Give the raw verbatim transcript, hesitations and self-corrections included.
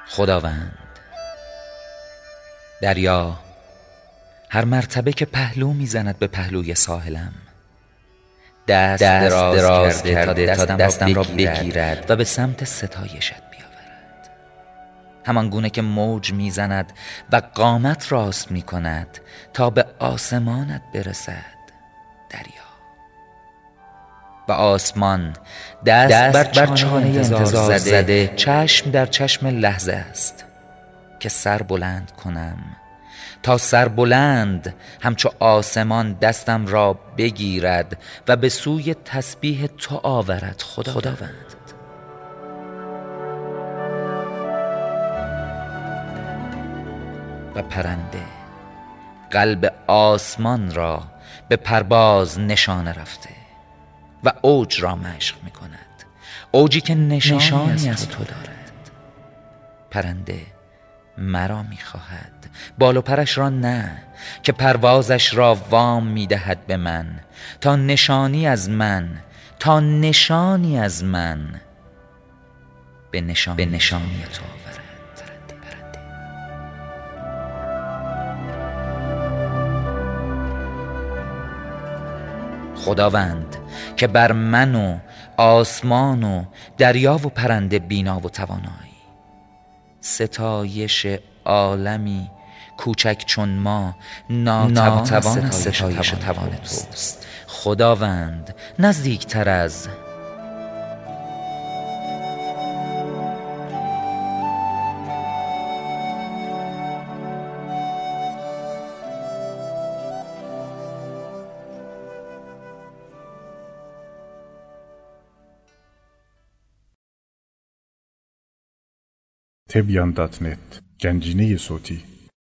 خداوند، دریا هر مرتبه که پهلو میزند به پهلوی ساحلم، دست, دست دراز, دراز کرده, کرده تا دستم را بگیرد, بگیرد و به سمت ستایشت بیاورد. همان گونه که موج میزند و قامت راست میکند تا به آسمانت برسد دریا. و آسمان دست, دست بر, بر چانه انتظار زده, زده چشم در چشم لحظه است که سر بلند کنم تا سر بلند همچو آسمان دستم را بگیرد و به سوی تسبیح تو آورد خداوند. خداوند. و پرنده قلب آسمان را به پرواز نشانه رفته و اوج را مشق می کند، اوجی که نشانی, نشانی از تو دارد. پرنده مرا می خواهد، بال و پرش را نه، که پروازش را وام می دهد به من تا نشانی از من تا نشانی از من به نشانی, به نشانی تو آورد. پرنده. خداوند که بر من و آسمان و دریا و پرنده بینا و توانایی، ستایش عالمی کوچک چون ما ناتوان ستایش توان توست. خداوند نزدیکتر از تبیان دات نت گنجینه صوتی.